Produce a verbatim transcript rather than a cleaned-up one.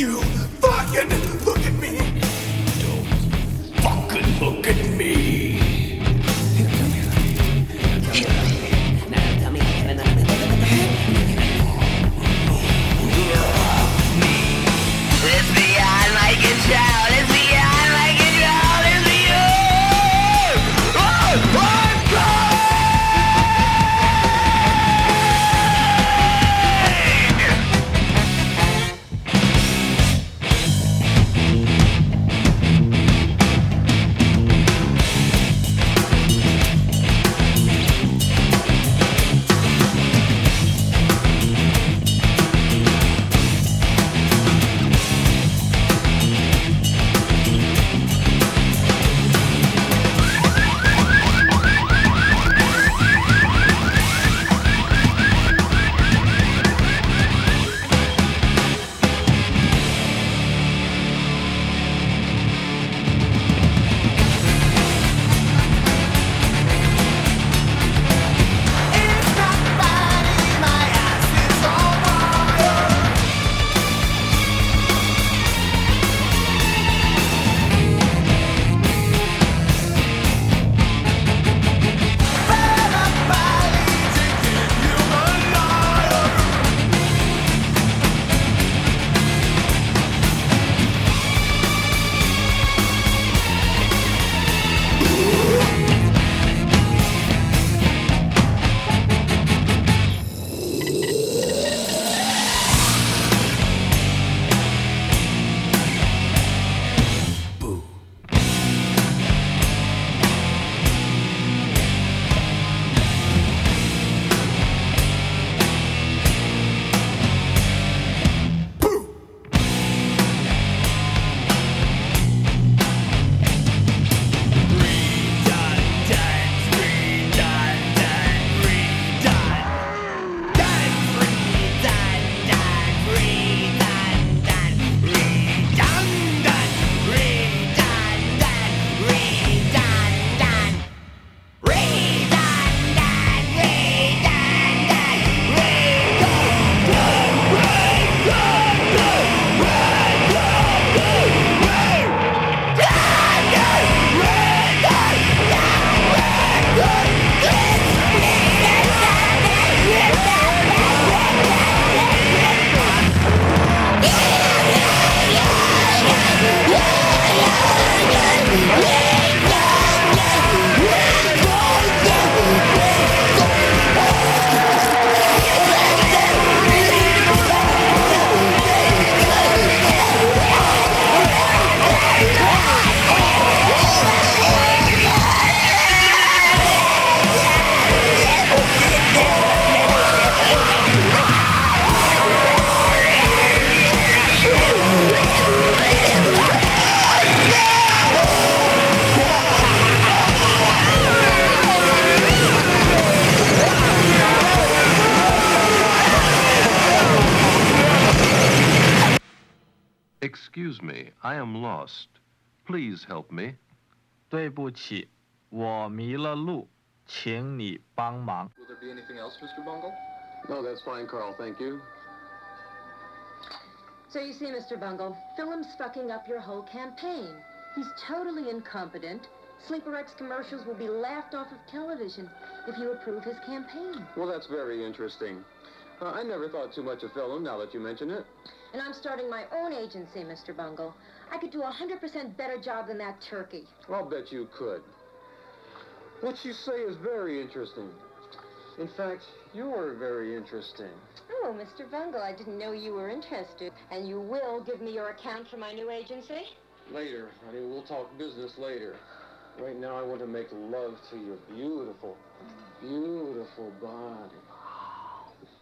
you fucking look at me. Don't fucking look at me. It's beyond my control. It's beyond my control. It's beyond. Oh, I'm gone. Excuse me, I am lost. Please help me. 对不起，我迷了路，请你帮忙。 Will there be anything else, Mister Bungle? No, that's fine, Carl. Thank you. So you see, Mister Bungle, Phillim's fucking up your whole campaign. He's totally incompetent. Sleeper X commercials will be laughed off of television if you approve his campaign. Well, that's very interesting. Uh, I never thought too much of Phillum, now that you mention it. And I'm starting my own agency, Mister Bungle. I could do a one hundred percent better job than that turkey. I'll bet you could. What you say is very interesting. In fact, you're very interesting. Oh, Mister Bungle, I didn't know you were interested. And you will give me your account for my new agency? Later, honey. We'll talk business later. Right now, I want to make love to your beautiful, beautiful body.